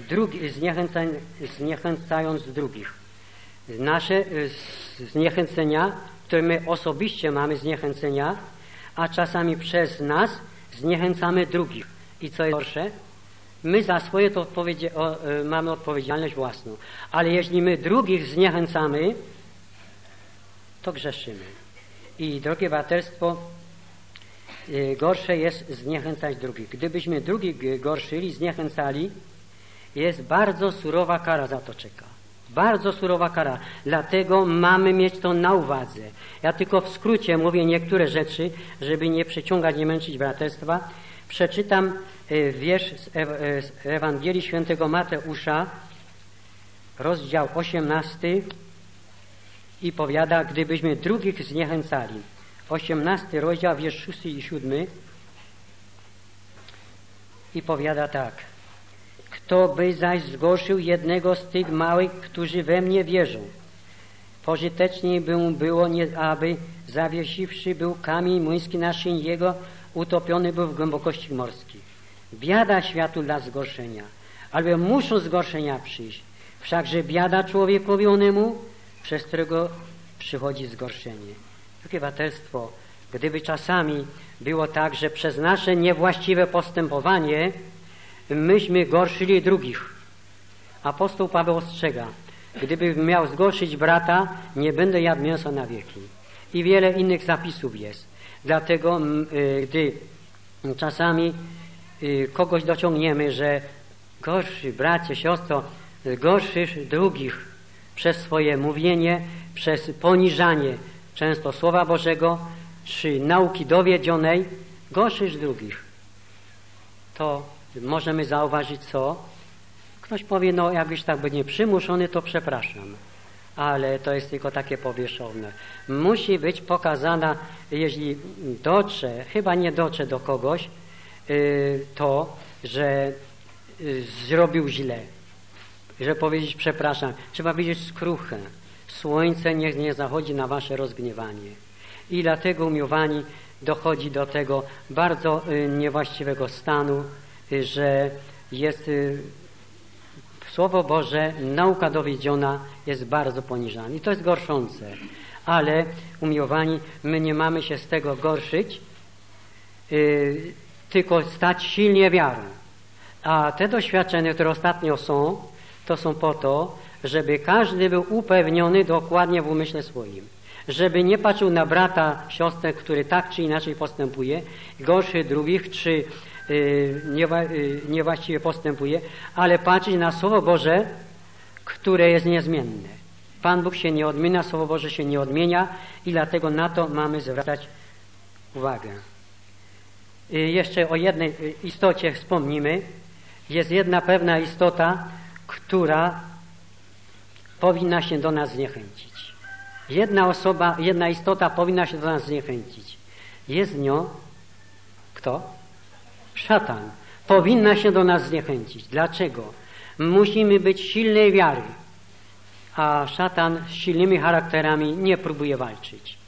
Speaker 1: zniechęcając drugich. Nasze zniechęcenia, które my osobiście mamy zniechęcenia, a czasami przez nas zniechęcamy drugich. I co jest gorsze? My za swoje to mamy odpowiedzialność własną. Ale jeśli my drugich zniechęcamy, to grzeszymy. I drogie braterstwo, gorsze jest zniechęcać drugich. Gdybyśmy drugich gorszyli, zniechęcali, jest bardzo surowa kara za to czeka. Bardzo surowa kara. Dlatego mamy mieć to na uwadze. Ja tylko w skrócie mówię niektóre rzeczy, żeby nie przeciągać, nie męczyć braterstwa. Przeczytam wiersz z Ewangelii Świętego Mateusza, rozdział 18 i powiada, gdybyśmy drugich zniechęcali. 18 rozdział, wiersz 6 i 7 i powiada tak. Kto by zaś zgorszył jednego z tych małych, którzy we mnie wierzą, pożyteczniej by mu było, aby zawiesiwszy był kamień młyński na szyń jego, utopiony był w głębokości morskich. Biada światu dla zgorszenia, albowiem muszą zgorszenia przyjść. Wszakże biada człowiekowi onemu, przez którego przychodzi zgorszenie. Takie braterstwo, gdyby czasami było tak, że przez nasze niewłaściwe postępowanie myśmy gorszyli drugich. Apostoł Paweł ostrzega, gdyby miał zgorszyć brata, nie będę jadł mięsa na wieki. I wiele innych zapisów jest. Dlatego, gdy czasami kogoś dociągniemy, że gorszy bracie, siostro, gorszysz drugich przez swoje mówienie, przez poniżanie często Słowa Bożego, czy nauki dowiedzionej, gorszysz drugich. To możemy zauważyć co? Ktoś powie, no jakbyś tak był nieprzymuszony, to przepraszam. Ale to jest tylko takie powierzchowne. Musi być pokazana, jeśli dotrze, chyba nie dotrze do kogoś, to, że zrobił źle. Że powiedzieć przepraszam. Trzeba widzieć skruchę. Słońce niech nie zachodzi na wasze rozgniewanie. I dlatego, umiłowani, dochodzi do tego bardzo niewłaściwego stanu, że jest Słowo Boże, nauka dowiedziona jest bardzo poniżana. I to jest gorszące. Ale, umiłowani, my nie mamy się z tego gorszyć, tylko stać silnie wiarą. A te doświadczenia, które ostatnio są, to są po to, żeby każdy był upewniony dokładnie w umyśle swoim. Żeby nie patrzył na brata, siostrę, który tak czy inaczej postępuje, gorszy drugich, czy niewłaściwie postępuje, ale patrzeć na Słowo Boże, które jest niezmienne. Pan Bóg się nie odmienia, Słowo Boże się nie odmienia i dlatego na to mamy zwracać uwagę. Jeszcze o jednej istocie wspomnimy. Jest jedna pewna istota, która powinna się do nas zniechęcić. Jedna istota powinna się do nas zniechęcić. Jest nią kto? Szatan. Powinna się do nas zniechęcić. Dlaczego? Musimy być silnej wiary, a szatan z silnymi charakterami nie próbuje walczyć.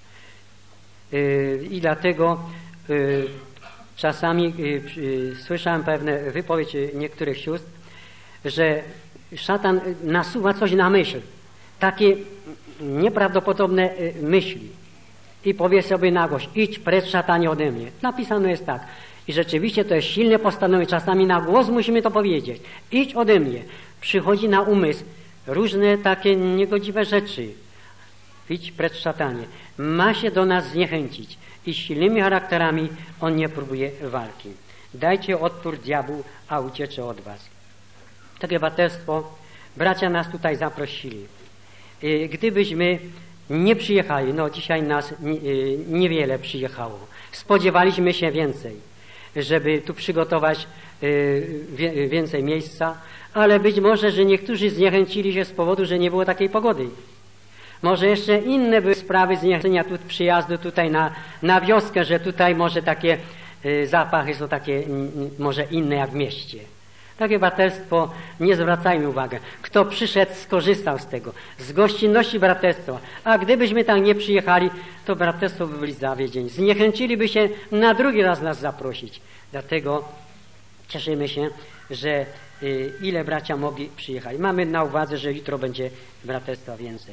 Speaker 1: I dlatego czasami słyszałem pewne wypowiedzi niektórych sióstr, że szatan nasuwa coś na myśl, takie nieprawdopodobne myśli i powie sobie na głoś, idź precz szatanie ode mnie. Napisane jest tak. I rzeczywiście to jest silne postanowienie. Czasami na głos musimy to powiedzieć. Idź ode mnie. Przychodzi na umysł różne takie niegodziwe rzeczy. Idź precz szatanie. Ma się do nas zniechęcić. I z silnymi charakterami on nie próbuje walki. Dajcie odpór diabłu, a uciecze od was. Takie braterstwo, bracia nas tutaj zaprosili. Gdybyśmy nie przyjechali, no dzisiaj nas niewiele przyjechało. Spodziewaliśmy się więcej, żeby tu przygotować więcej miejsca, ale być może, że niektórzy zniechęcili się z powodu, że nie było takiej pogody. Może jeszcze inne były sprawy zniechęcenia przyjazdu tutaj na wioskę, że tutaj może takie zapachy są takie może inne jak w mieście. Takie braterstwo, nie zwracajmy uwagi. Kto przyszedł, skorzystał z tego, z gościnności braterstwa. A gdybyśmy tam nie przyjechali, to braterstwo by byli zawiedzieni. Zniechęciliby się na drugi raz nas zaprosić. Dlatego cieszymy się, że ile bracia mogli przyjechać. Mamy na uwadze, że jutro będzie braterstwa więcej.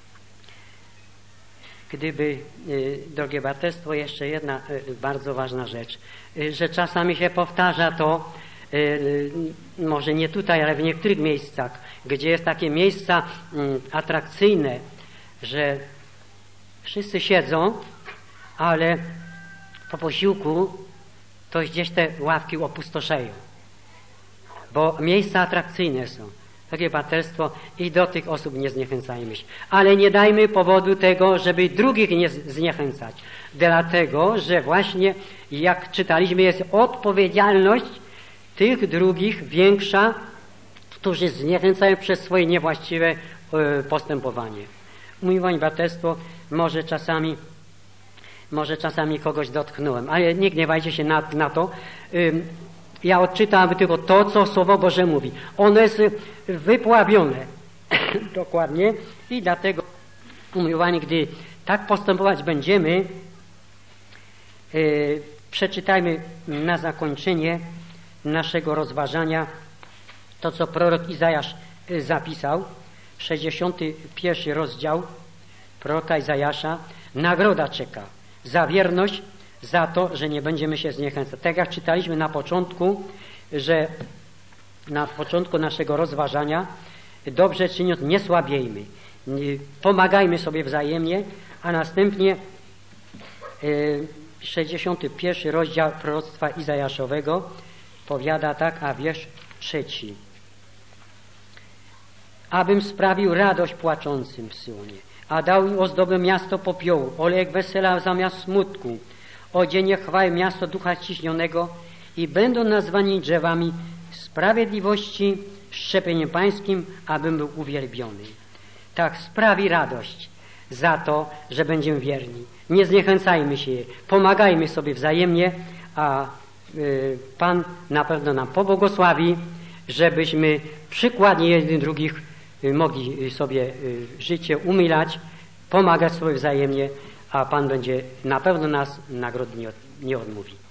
Speaker 1: Gdyby, drogie braterstwo, jeszcze jedna bardzo ważna rzecz, że czasami się powtarza to, może nie tutaj, ale w niektórych miejscach, gdzie jest takie miejsca atrakcyjne, że wszyscy siedzą, ale po posiłku to gdzieś te ławki opustoszeją, bo miejsca atrakcyjne są. Takie braterstwo i do tych osób nie zniechęcajmy się. Ale nie dajmy powodu tego, żeby drugich nie zniechęcać. Dlatego, że właśnie, jak czytaliśmy, jest odpowiedzialność tych drugich większa, którzy zniechęcają przez swoje niewłaściwe postępowanie. Umiłowani braterstwo, może czasami kogoś dotknąłem, ale nie gniewajcie się na to. Ja odczytam tylko to, co Słowo Boże mówi. Ono jest wypławione dokładnie i dlatego, umiłowani, gdy tak postępować będziemy, przeczytajmy na zakończenie naszego rozważania to, co prorok Izajasz zapisał, 61 rozdział proroka Izajasza. Nagroda czeka za wierność, za to, że nie będziemy się zniechęcać. Tak jak czytaliśmy na początku, że na początku naszego rozważania, dobrze czyniąc, nie słabiejmy, pomagajmy sobie wzajemnie, a następnie 61 rozdział proroctwa Izajaszowego powiada tak, a wiersz 3. Abym sprawił radość płaczącym w Syłonie, a dał im ozdobę miasto popiołu, olejek wesela zamiast smutku, odzienie chwały miasto ducha ściśnionego i będą nazwani drzewami sprawiedliwości, szczepieniem pańskim, abym był uwielbiony. Tak, sprawi radość za to, że będziemy wierni. Nie zniechęcajmy się, pomagajmy sobie wzajemnie, a Pan na pewno nam pobłogosławi, żebyśmy przykładnie jednych drugich mogli sobie życie umilać, pomagać sobie wzajemnie, a Pan będzie na pewno nas nagrody nie odmówi.